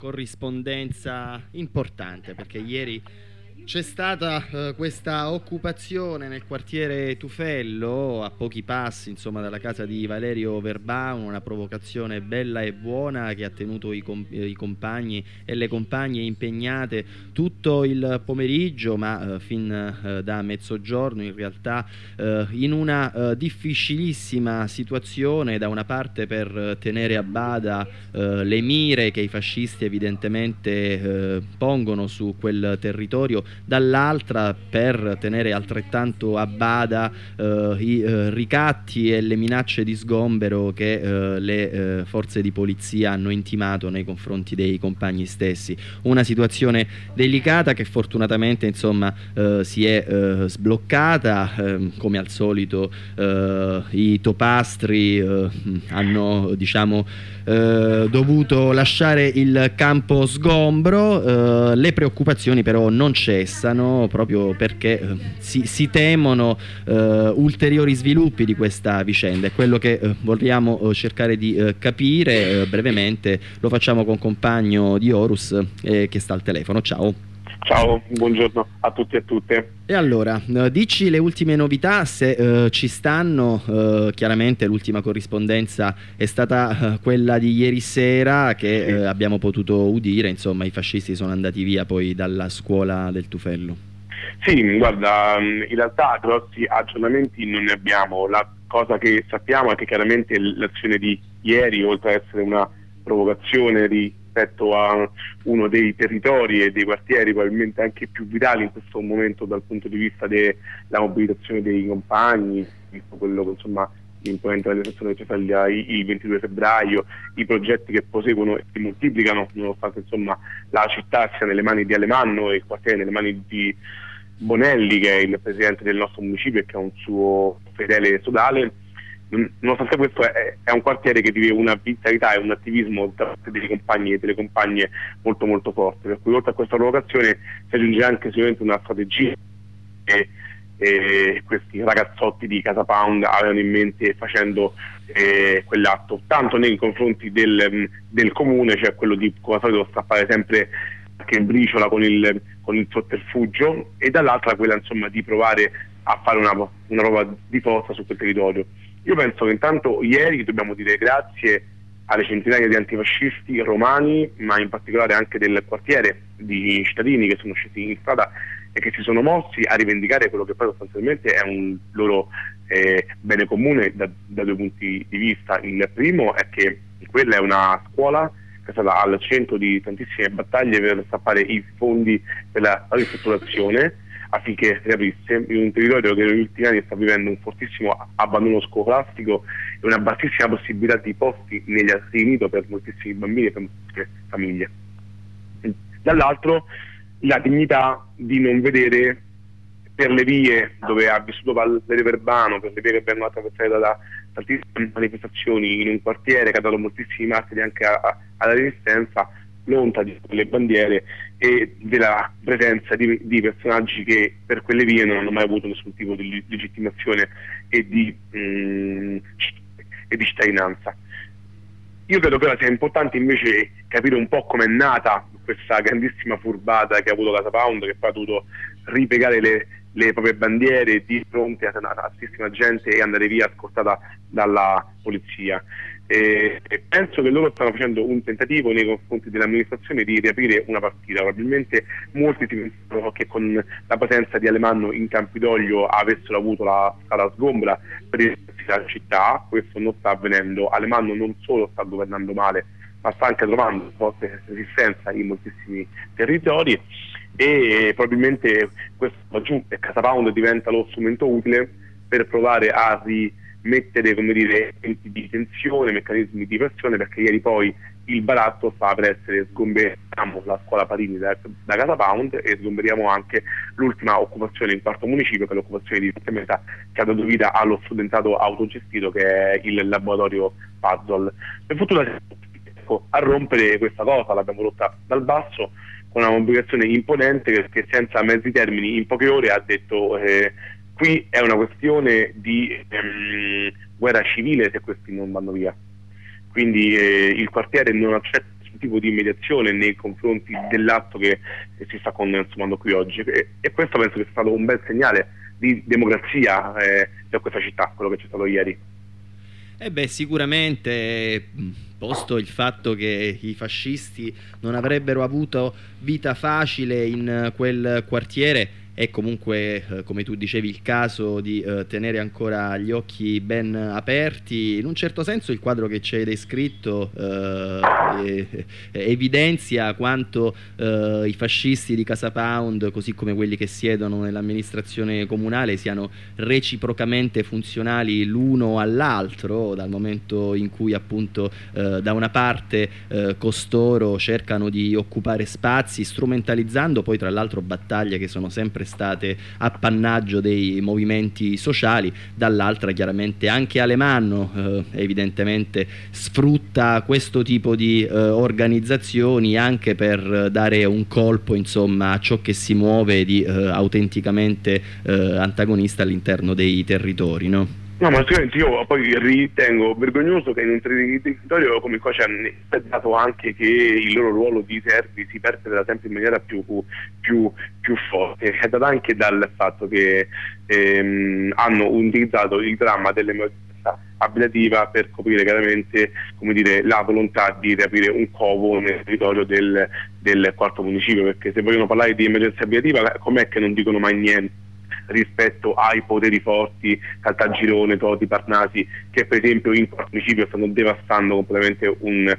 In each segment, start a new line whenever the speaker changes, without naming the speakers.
corrispondenza importante, perché ieri c'è stata questa occupazione nel quartiere Tufello, a pochi passi insomma dalla casa di Valerio Verbano, una provocazione bella e buona che ha tenuto i compagni e le compagne impegnate tutto il pomeriggio, ma fin da mezzogiorno in realtà, in una difficilissima situazione, da una parte per tenere a bada le mire che i fascisti evidentemente pongono su quel territorio, dall'altra per tenere altrettanto a bada i ricatti e le minacce di sgombero che le forze di polizia hanno intimato nei confronti dei compagni stessi. Una situazione delicata che fortunatamente insomma si è sbloccata. Come al solito i topastri hanno dovuto lasciare il campo sgombro. Le preoccupazioni però non cessano, proprio perché si temono ulteriori sviluppi di questa vicenda, e quello che vogliamo cercare di capire brevemente lo facciamo con compagno di Horus che sta al telefono. Ciao.
Ciao, buongiorno a tutti e a tutte.
E allora, dici le ultime novità, se ci stanno. Chiaramente l'ultima corrispondenza è stata quella di ieri sera, che abbiamo potuto udire, insomma i fascisti sono andati via poi dalla scuola del Tufello.
Sì, guarda, in realtà grossi aggiornamenti non ne abbiamo. La cosa che sappiamo è che chiaramente l'azione di ieri, oltre ad essere una provocazione rispetto a uno dei territori e dei quartieri probabilmente anche più vitali in questo momento dal punto di vista della mobilitazione dei compagni, visto quello che insomma l'imponente manifestazione che c'è il 22 febbraio, i progetti che proseguono e si moltiplicano, nonostante insomma la città sia nelle mani di Alemanno e il quartiere nelle mani di Bonelli, che è il presidente del nostro municipio e che è un suo fedele sodale. Nonostante questo è un quartiere che vive una vitalità e un attivismo da parte dei compagni e delle compagne molto molto forte, per cui oltre a questa provocazione si aggiunge anche sicuramente una strategia che questi ragazzotti di Casa Pound avevano in mente facendo quell'atto, tanto nei confronti del comune, cioè quello di, come al solito, strappare sempre anche in briciola con il sotterfugio, e dall'altra quella insomma di provare a fare una prova di forza su quel territorio. Io penso che intanto ieri dobbiamo dire grazie alle centinaia di antifascisti romani, ma in particolare anche del quartiere, di cittadini che sono scesi in strada e che si sono mossi a rivendicare quello che poi sostanzialmente è un loro bene comune da due punti di vista. Il primo è che quella è una scuola che è stata al centro di tantissime battaglie per strappare i fondi per la ristrutturazione affinché riaprisse, in un territorio che negli ultimi anni sta vivendo un fortissimo abbandono scolastico e una bassissima possibilità di posti negli asili nido per moltissimi bambini e per molte famiglie. Dall'altro la dignità di non vedere per le vie dove ha vissuto Valerio Verbano, per le vie che vengono attraversate da tantissime manifestazioni in un quartiere che ha dato moltissimi martiri anche alla resistenza, l'onta di quelle bandiere e della presenza di personaggi che per quelle vie non hanno mai avuto nessun tipo di legittimazione e di cittadinanza. Io credo che ora sia importante invece capire un po' com'è nata questa grandissima furbata che ha avuto Casa Pound, che poi ha dovuto ripiegare le proprie bandiere di fronte a tantissima gente e andare via scortata dalla polizia. E penso che loro stanno facendo un tentativo nei confronti dell'amministrazione di riaprire una partita. Probabilmente molti si pensano che con la presenza di Alemanno in Campidoglio avessero avuto la strada sgombra per la città. Questo non sta avvenendo. Alemanno non solo sta governando male, ma sta anche trovando forte resistenza in moltissimi territori, e probabilmente questo aggiunge Casa Pound diventa lo strumento utile per provare a rimettere, come dire, elementi di tensione, meccanismi di pressione, perché ieri poi il baratto sta per essere sgomberiamo la scuola Parini da Casa Pound e sgomberiamo anche l'ultima occupazione in quarto municipio, che è l'occupazione di Meta, che ha dato vita allo studentato autogestito che è il laboratorio Puzzle. Per fortuna a rompere questa cosa l'abbiamo rotta dal basso con una mobilitazione imponente che senza mezzi termini in poche ore ha detto qui è una questione di guerra civile se questi non vanno via, quindi il quartiere non accetta nessun tipo di mediazione nei confronti dell'atto che si sta consumando qui oggi, e questo penso che sia stato un bel segnale di democrazia per questa città, quello che c'è stato ieri.
Sicuramente, posto il fatto che i fascisti non avrebbero avuto vita facile in quel quartiere, è comunque, come tu dicevi, il caso di tenere ancora gli occhi ben aperti. In un certo senso il quadro che ci hai descritto evidenzia quanto i fascisti di Casa Pound, così come quelli che siedono nell'amministrazione comunale, siano reciprocamente funzionali l'uno all'altro, dal momento in cui appunto da una parte costoro cercano di occupare spazi, strumentalizzando poi tra l'altro battaglie che sono sempre state appannaggio dei movimenti sociali, dall'altra chiaramente anche Alemanno evidentemente sfrutta questo tipo di organizzazioni anche per dare un colpo, insomma, a ciò che si muove di autenticamente antagonista all'interno dei territori, no?
No, ma sicuramente io poi ritengo vergognoso che in un territorio come qua ci hanno dato anche che il loro ruolo di servi si perpetra sempre in maniera più forte. È dato anche dal fatto che hanno utilizzato il dramma dell'emergenza abitativa per coprire chiaramente, come dire, la volontà di riaprire un covo nel territorio del quarto municipio, perché se vogliono parlare di emergenza abitativa, com'è che non dicono mai niente rispetto ai poteri forti Caltagirone, Toti, Parnasi, che per esempio in quarto municipio stanno devastando completamente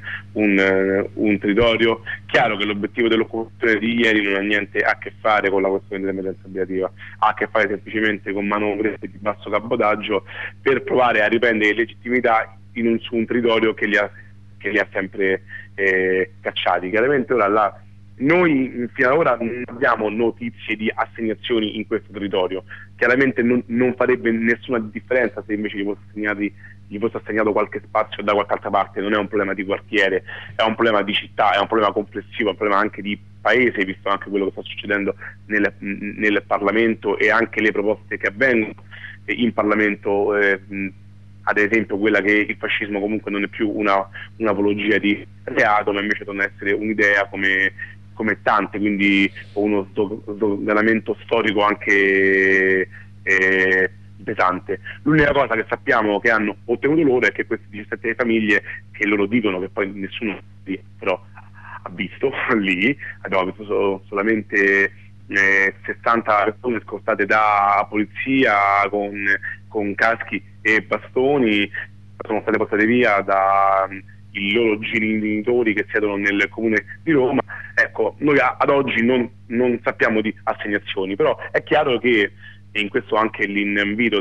un territorio? Chiaro che l'obiettivo dell'occupazione di ieri non ha niente a che fare con la questione dell'emergenza abitativa, ha a che fare semplicemente con manovre di basso cabotaggio per provare a riprendere legittimità su un territorio che li ha sempre cacciati. Chiaramente ora noi fino ad ora non abbiamo notizie di assegnazioni in questo territorio. Chiaramente non farebbe nessuna differenza se invece gli fosse assegnato qualche spazio da qualche altra parte. Non è un problema di quartiere, è un problema di città, è un problema complessivo, è un problema anche di paese, visto anche quello che sta succedendo nel Parlamento e anche le proposte che avvengono in Parlamento, ad esempio quella che il fascismo comunque non è più un'apologia di reato, ma invece torna a essere un'idea come tante, quindi uno sdoganamento storico anche pesante. L'unica cosa che sappiamo che hanno ottenuto loro è che queste 17 famiglie, che loro dicono che poi nessuno però ha visto lì, abbiamo visto solamente 60 persone scortate da polizia con caschi e bastoni, sono state portate via da i loro genitori che siedono nel comune di Roma. Ecco, noi ad oggi non sappiamo di assegnazioni, però è chiaro che, e in questo anche l'invito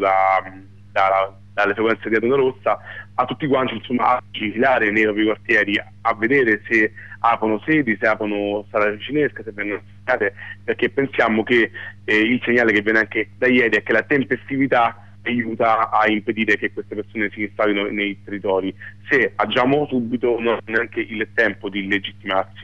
dalle frequenze di Onda Rossa a tutti quanti, insomma, a vigilare nei propri quartieri, a vedere se aprono sedi, se aprono sala cinesche, se vengono associate, perché pensiamo che il segnale che viene anche da ieri è che la tempestività aiuta a impedire che queste persone si installino nei territori. Se agiamo subito non è neanche il tempo di legittimarsi,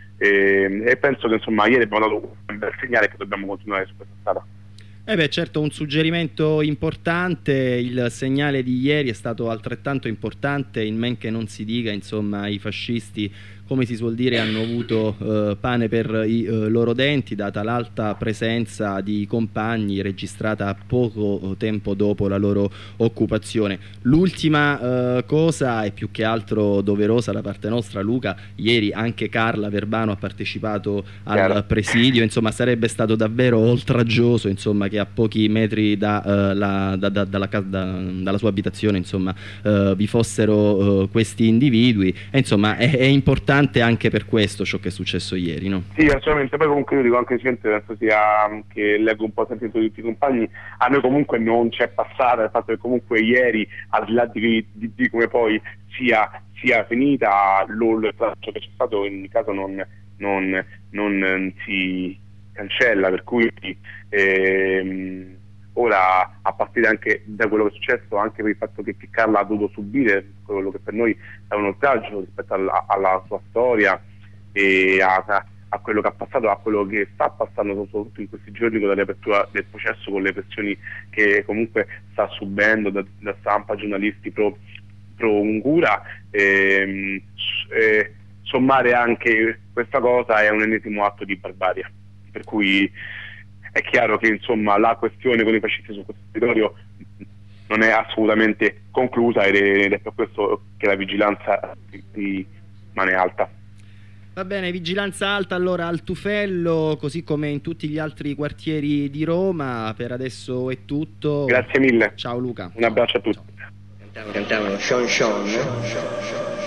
e penso che insomma ieri abbiamo dato un bel segnale che dobbiamo continuare su questa strada.
Certo, un suggerimento importante. Il segnale di ieri è stato altrettanto importante, in men che non si dica, insomma, i fascisti, come si suol dire, hanno avuto pane per i loro denti, data l'alta presenza di compagni registrata poco tempo dopo la loro occupazione. L'ultima cosa è più che altro doverosa da parte nostra, Luca. Ieri anche Carla Verbano ha partecipato al presidio, insomma sarebbe stato davvero oltraggioso, insomma, che a pochi metri dalla sua abitazione, insomma, vi fossero questi individui, e insomma è importante anche per questo ciò che è successo ieri, no?
Sì, assolutamente. Poi comunque io dico anche penso sia, che leggo un po' sempre di tutti i compagni, a noi comunque non c'è passata il fatto che comunque ieri, al di là di come poi sia finita l'oltraggio che c'è stato, in caso non si cancella, per cui ora, a partire anche da quello che è successo, anche per il fatto che Carla ha dovuto subire quello che per noi è un oltraggio rispetto alla sua storia e a quello che ha passato, a quello che sta passando soprattutto in questi giorni con la riapertura del processo, con le pressioni che comunque sta subendo da stampa, giornalisti pro Ungura, sommare anche questa cosa è un ennesimo atto di barbarie, per cui è chiaro che insomma la questione con i fascisti su questo territorio non è assolutamente conclusa ed è per questo che la vigilanza rimane alta.
Va bene, vigilanza alta allora al Tufello, così come in tutti gli altri quartieri di Roma. Per adesso è tutto.
Grazie mille.
Ciao Luca.
Un abbraccio a tutti.
Cantavano Sean Sean.